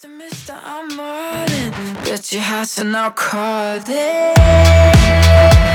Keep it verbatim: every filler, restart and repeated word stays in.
mister, I'm running, but your house and I'll call it.